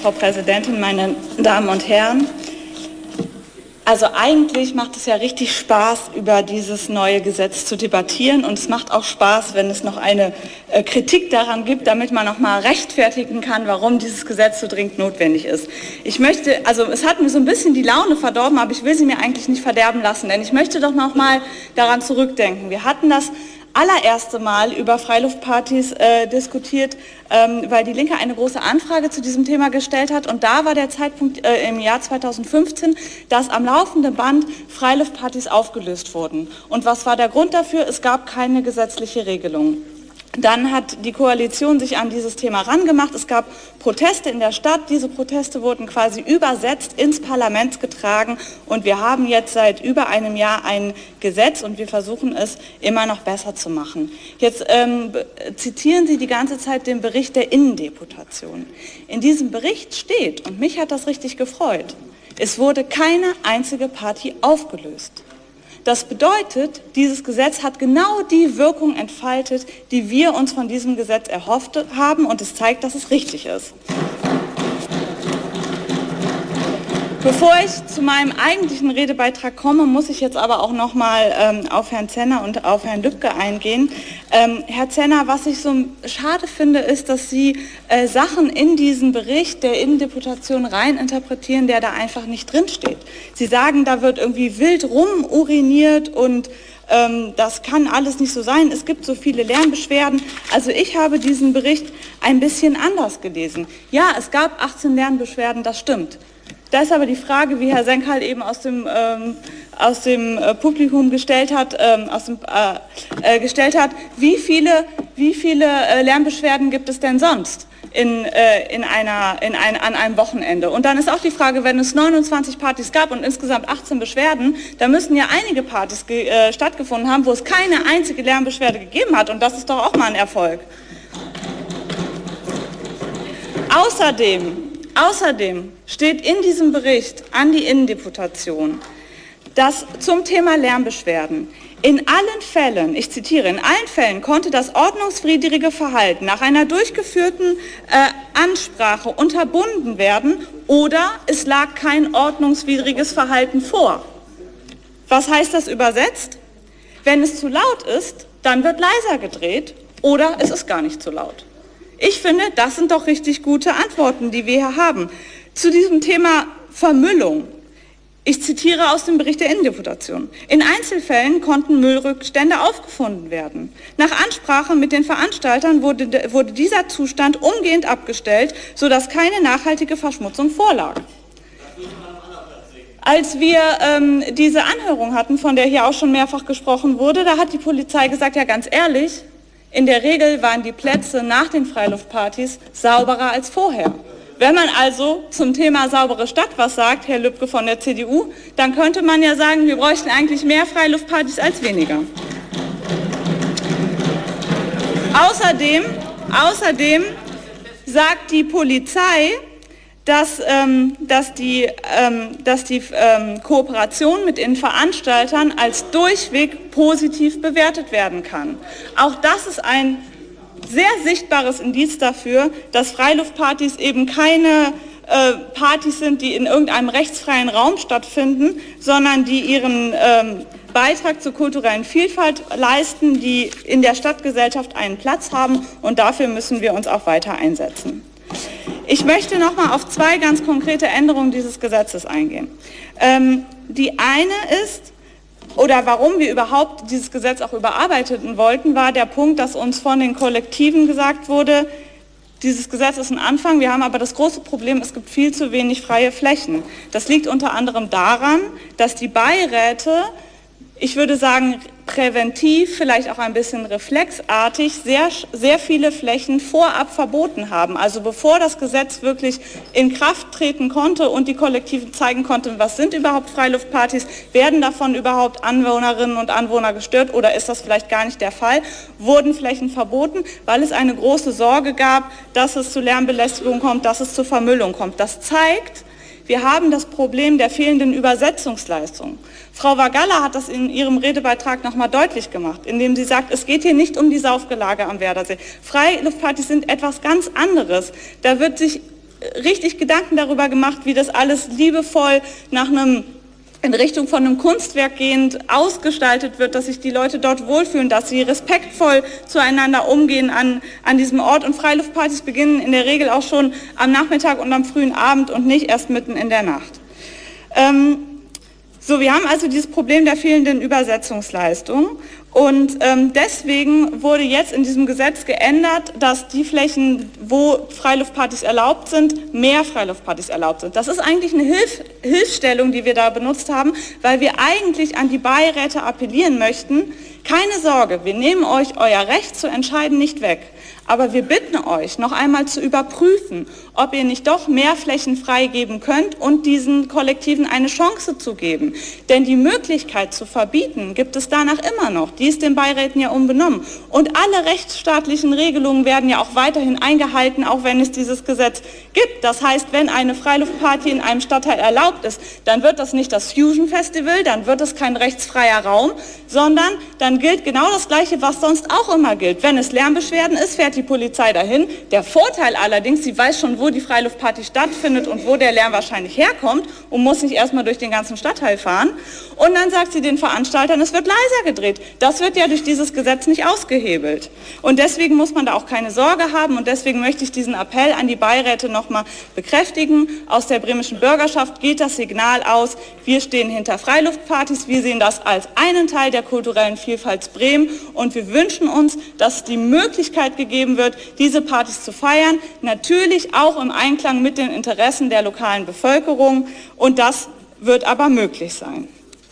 Frau Präsidentin, meine Damen und Herren. Also eigentlich macht es ja richtig Spaß, über dieses neue Gesetz zu debattieren, und es macht auch Spaß, wenn es noch eine Kritik daran gibt, damit man noch mal rechtfertigen kann, warum dieses Gesetz so dringend notwendig ist. Es hat mir so ein bisschen die Laune verdorben, aber ich will sie mir eigentlich nicht verderben lassen, denn ich möchte doch noch mal daran zurückdenken. Wir hatten das allererste Mal über Freiluftpartys diskutiert, weil die Linke eine große Anfrage zu diesem Thema gestellt hat, und da war der Zeitpunkt im Jahr 2015, dass am laufenden Band Freiluftpartys aufgelöst wurden. Und was war der Grund dafür? Es gab keine gesetzliche Regelung. Dann hat die Koalition sich an dieses Thema rangemacht. Es gab Proteste in der Stadt. Diese Proteste wurden quasi übersetzt ins Parlament getragen. Und wir haben jetzt seit über einem Jahr ein Gesetz, und wir versuchen es immer noch besser zu machen. Jetzt zitieren Sie die ganze Zeit den Bericht der Innendeputation. In diesem Bericht steht, und mich hat das richtig gefreut, es wurde keine einzige Party aufgelöst. Das bedeutet, dieses Gesetz hat genau die Wirkung entfaltet, die wir uns von diesem Gesetz erhofft haben, und es zeigt, dass es richtig ist. Bevor ich zu meinem eigentlichen Redebeitrag komme, muss ich jetzt aber auch noch mal auf Herrn Zenner und auf Herrn Lübke eingehen. Herr Zenner, was ich so schade finde, ist, dass Sie Sachen in diesen Bericht der Innendeputation rein interpretieren, der da einfach nicht drinsteht. Sie sagen, da wird irgendwie wild rumuriniert und das kann alles nicht so sein. Es gibt so viele Lärmbeschwerden. Also ich habe diesen Bericht ein bisschen anders gelesen. Ja, es gab 18 Lärmbeschwerden, das stimmt. Da ist aber die Frage, wie Herr Senkal eben aus dem Publikum gestellt hat, wie viele Lärmbeschwerden gibt es denn sonst an einem Wochenende? Und dann ist auch die Frage, wenn es 29 Partys gab und insgesamt 18 Beschwerden, da müssen ja einige Partys stattgefunden haben, wo es keine einzige Lärmbeschwerde gegeben hat. Und das ist doch auch mal ein Erfolg. Außerdem steht in diesem Bericht an die Innendeputation, dass zum Thema Lärmbeschwerden in allen Fällen, ich zitiere, in allen Fällen konnte das ordnungswidrige Verhalten nach einer durchgeführten Ansprache unterbunden werden oder es lag kein ordnungswidriges Verhalten vor. Was heißt das übersetzt? Wenn es zu laut ist, dann wird leiser gedreht oder es ist gar nicht zu laut. Ich finde, das sind doch richtig gute Antworten, die wir hier haben. Zu diesem Thema Vermüllung. Ich zitiere aus dem Bericht der Innendeputation. In Einzelfällen konnten Müllrückstände aufgefunden werden. Nach Ansprache mit den Veranstaltern wurde dieser Zustand umgehend abgestellt, sodass keine nachhaltige Verschmutzung vorlag. Als wir diese Anhörung hatten, von der hier auch schon mehrfach gesprochen wurde, da hat die Polizei gesagt, ja ganz ehrlich, in der Regel waren die Plätze nach den Freiluftpartys sauberer als vorher. Wenn man also zum Thema saubere Stadt was sagt, Herr Lübke von der CDU, dann könnte man ja sagen, wir bräuchten eigentlich mehr Freiluftpartys als weniger. Außerdem sagt die Polizei, dass die Kooperation mit den Veranstaltern als durchweg positiv bewertet werden kann. Auch das ist ein sehr sichtbares Indiz dafür, dass Freiluftpartys eben keine Partys sind, die in irgendeinem rechtsfreien Raum stattfinden, sondern die ihren Beitrag zur kulturellen Vielfalt leisten, die in der Stadtgesellschaft einen Platz haben, und dafür müssen wir uns auch weiter einsetzen. Ich möchte noch mal auf zwei ganz konkrete Änderungen dieses Gesetzes eingehen. Die eine ist, oder warum wir überhaupt dieses Gesetz auch überarbeiten wollten, war der Punkt, dass uns von den Kollektiven gesagt wurde, dieses Gesetz ist ein Anfang, wir haben aber das große Problem, es gibt viel zu wenig freie Flächen. Das liegt unter anderem daran, dass die Beiräte, ich würde sagen, präventiv, vielleicht auch ein bisschen reflexartig, sehr viele Flächen vorab verboten haben. Also bevor das Gesetz wirklich in Kraft treten konnte und die Kollektiven zeigen konnten, was sind überhaupt Freiluftpartys, werden davon überhaupt Anwohnerinnen und Anwohner gestört oder ist das vielleicht gar nicht der Fall, wurden Flächen verboten, weil es eine große Sorge gab, dass es zu Lärmbelästigung kommt, dass es zu Vermüllung kommt. Das zeigt, wir haben das Problem der fehlenden Übersetzungsleistung. Frau Vagalla hat das in ihrem Redebeitrag noch mal deutlich gemacht, indem sie sagt, es geht hier nicht um die Saufgelage am Werdersee. Freiluftpartys sind etwas ganz anderes. Da wird sich richtig Gedanken darüber gemacht, wie das alles liebevoll in Richtung von einem Kunstwerk gehend ausgestaltet wird, dass sich die Leute dort wohlfühlen, dass sie respektvoll zueinander umgehen an diesem Ort. Und Freiluftpartys beginnen in der Regel auch schon am Nachmittag und am frühen Abend und nicht erst mitten in der Nacht. Wir haben also dieses Problem der fehlenden Übersetzungsleistung. Und deswegen wurde jetzt in diesem Gesetz geändert, dass die Flächen, wo Freiluftpartys erlaubt sind, mehr Freiluftpartys erlaubt sind. Das ist eigentlich eine Hilfsstellung, die wir da benutzt haben, weil wir eigentlich an die Beiräte appellieren möchten, keine Sorge, wir nehmen euch euer Recht zu entscheiden nicht weg. Aber wir bitten euch, noch einmal zu überprüfen, ob ihr nicht doch mehr Flächen freigeben könnt und diesen Kollektiven eine Chance zu geben. Denn die Möglichkeit zu verbieten gibt es danach immer noch. Die ist den Beiräten ja unbenommen. Und alle rechtsstaatlichen Regelungen werden ja auch weiterhin eingehalten, auch wenn es dieses Gesetz gibt. Das heißt, wenn eine Freiluftparty in einem Stadtteil erlaubt ist, dann wird das nicht das Fusion Festival, dann wird es kein rechtsfreier Raum, sondern dann gilt genau das Gleiche, was sonst auch immer gilt. Wenn es Lärmbeschwerden ist, fährt die Polizei dahin. Der Vorteil allerdings, sie weiß schon, wo die Freiluftparty stattfindet und wo der Lärm wahrscheinlich herkommt und muss nicht erstmal durch den ganzen Stadtteil fahren. Und dann sagt sie den Veranstaltern, es wird leiser gedreht. Das wird ja durch dieses Gesetz nicht ausgehebelt. Und deswegen muss man da auch keine Sorge haben und deswegen möchte ich diesen Appell an die Beiräte nochmal bekräftigen. Aus der bremischen Bürgerschaft geht das Signal aus, wir stehen hinter Freiluftpartys, wir sehen das als einen Teil der kulturellen Vielfalt Bremen und wir wünschen uns, dass die Möglichkeit gegeben wird, diese Partys zu feiern, natürlich auch im Einklang mit den Interessen der lokalen Bevölkerung und das wird aber möglich sein.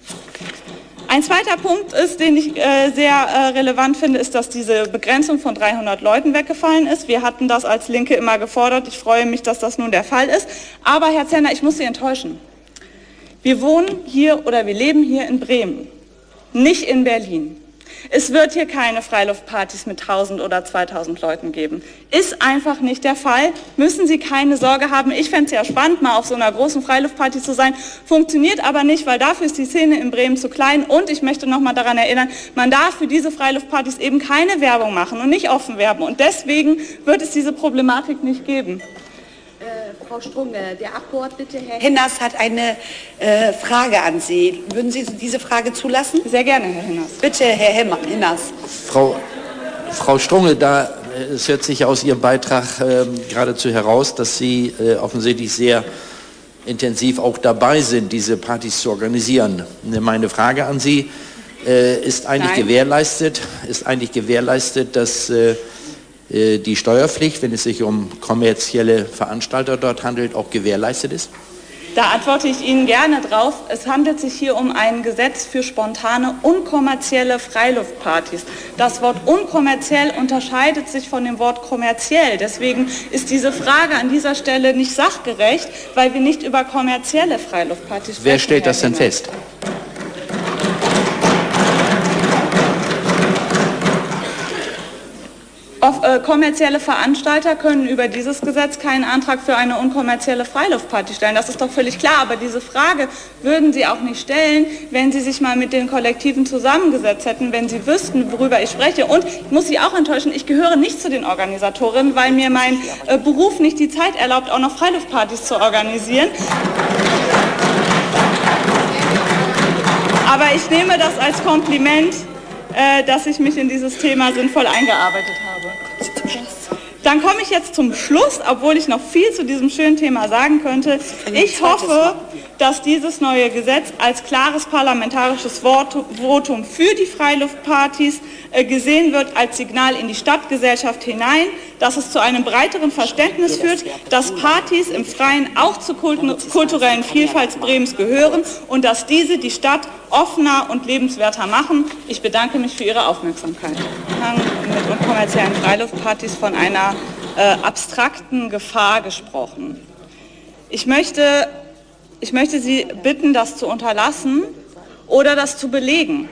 Ein zweiter Punkt ist, den ich sehr relevant finde, ist, dass diese Begrenzung von 300 Leuten weggefallen ist. Wir hatten das als Linke immer gefordert. Ich freue mich, dass das nun der Fall ist. Aber Herr Zender, ich muss Sie enttäuschen. Wir wohnen hier oder wir leben hier in Bremen, nicht in Berlin. Es wird hier keine Freiluftpartys mit 1000 oder 2000 Leuten geben. Ist einfach nicht der Fall. Müssen Sie keine Sorge haben. Ich fände es ja spannend, mal auf so einer großen Freiluftparty zu sein. Funktioniert aber nicht, weil dafür ist die Szene in Bremen zu klein. Und ich möchte noch mal daran erinnern, man darf für diese Freiluftpartys eben keine Werbung machen und nicht offen werben. Und deswegen wird es diese Problematik nicht geben. Frau Strunge, der Abgeordnete Herr Hinnas hat eine Frage an Sie. Würden Sie diese Frage zulassen? Sehr gerne, Herr Hinnas. Bitte, Herr Hinnas. Frau Strunge, es hört sich aus Ihrem Beitrag geradezu heraus, dass Sie offensichtlich sehr intensiv auch dabei sind, diese Partys zu organisieren. Meine Frage an Sie, ist eigentlich gewährleistet, dass die Steuerpflicht, wenn es sich um kommerzielle Veranstalter dort handelt, auch gewährleistet ist? Da antworte ich Ihnen gerne drauf. Es handelt sich hier um ein Gesetz für spontane, unkommerzielle Freiluftpartys. Das Wort unkommerziell unterscheidet sich von dem Wort kommerziell. Deswegen ist diese Frage an dieser Stelle nicht sachgerecht, weil wir nicht über kommerzielle Freiluftpartys sprechen. Wer stellt das denn fest? Kommerzielle Veranstalter können über dieses Gesetz keinen Antrag für eine unkommerzielle Freiluftparty stellen. Das ist doch völlig klar. Aber diese Frage würden Sie auch nicht stellen, wenn Sie sich mal mit den Kollektiven zusammengesetzt hätten, wenn Sie wüssten, worüber ich spreche. Und ich muss Sie auch enttäuschen, ich gehöre nicht zu den Organisatorinnen, weil mir mein Beruf nicht die Zeit erlaubt, auch noch Freiluftpartys zu organisieren. Aber ich nehme das als Kompliment, dass ich mich in dieses Thema sinnvoll eingearbeitet habe. Dann komme ich jetzt zum Schluss, obwohl ich noch viel zu diesem schönen Thema sagen könnte. Ich hoffe, dass dieses neue Gesetz als klares parlamentarisches Votum für die Freiluftpartys gesehen wird, als Signal in die Stadtgesellschaft hinein, dass es zu einem breiteren Verständnis führt, dass Partys im Freien auch zur kulturellen Vielfalt Bremens gehören und dass diese die Stadt offener und lebenswerter machen. Ich bedanke mich für Ihre Aufmerksamkeit. Mit unkommerziellen Freiluftpartys von einer abstrakten Gefahr gesprochen. Ich möchte Sie bitten, das zu unterlassen oder das zu belegen.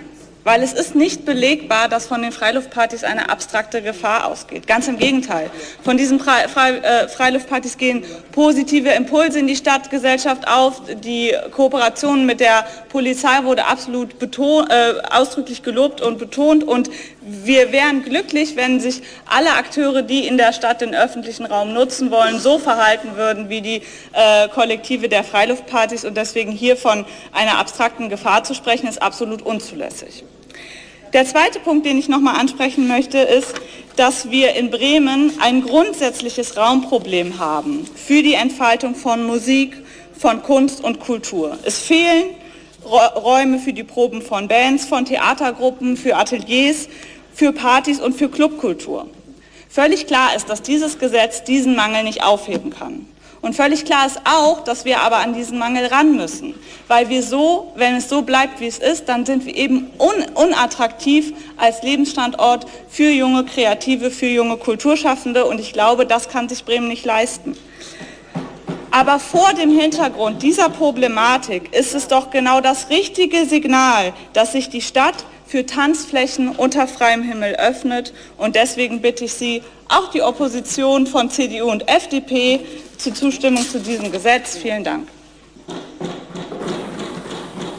weil es ist nicht belegbar, dass von den Freiluftpartys eine abstrakte Gefahr ausgeht. Ganz im Gegenteil. Von diesen Freiluftpartys gehen positive Impulse in die Stadtgesellschaft auf. Die Kooperation mit der Polizei wurde absolut ausdrücklich gelobt und betont, und wir wären glücklich, wenn sich alle Akteure, die in der Stadt den öffentlichen Raum nutzen wollen, so verhalten würden wie die Kollektive der Freiluftpartys, und deswegen hier von einer abstrakten Gefahr zu sprechen, ist absolut unzulässig. Der zweite Punkt, den ich noch mal ansprechen möchte, ist, dass wir in Bremen ein grundsätzliches Raumproblem haben für die Entfaltung von Musik, von Kunst und Kultur. Es fehlen Räume für die Proben von Bands, von Theatergruppen, für Ateliers, für Partys und für Clubkultur. Völlig klar ist, dass dieses Gesetz diesen Mangel nicht aufheben kann. Und völlig klar ist auch, dass wir aber an diesen Mangel ran müssen, weil wir so, wenn es so bleibt, wie es ist, dann sind wir eben unattraktiv als Lebensstandort für junge Kreative, für junge Kulturschaffende, und ich glaube, das kann sich Bremen nicht leisten. Aber vor dem Hintergrund dieser Problematik ist es doch genau das richtige Signal, dass sich die Stadt für Tanzflächen unter freiem Himmel öffnet, und deswegen bitte ich Sie, auch die Opposition von CDU und FDP, zur Zustimmung zu diesem Gesetz. Vielen Dank.